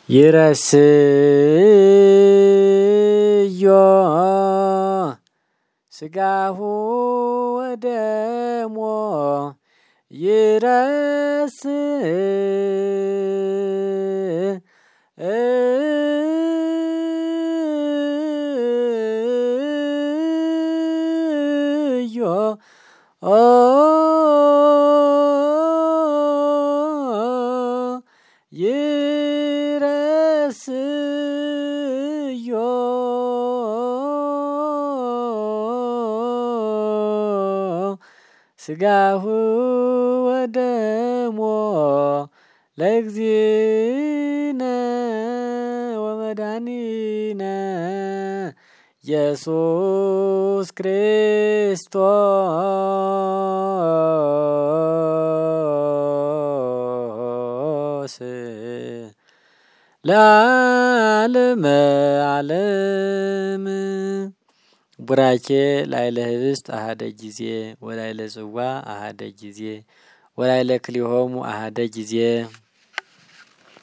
ይረስዮ ስጋሁ ወደሞ ይረስዮ ስጋሁ ወደሞ ለእግዚእነ ወመድኃኒነ ኢየሱስ ክርስቶስ ለዓለመ ዓለም። ቡራኬ ላዕለ ህብስት አሐደ ጊዜ ወላዕለ ጽዋ አሐደ ጊዜ ወላዕለ ክልኤሆሙ አሐደ ጊዜ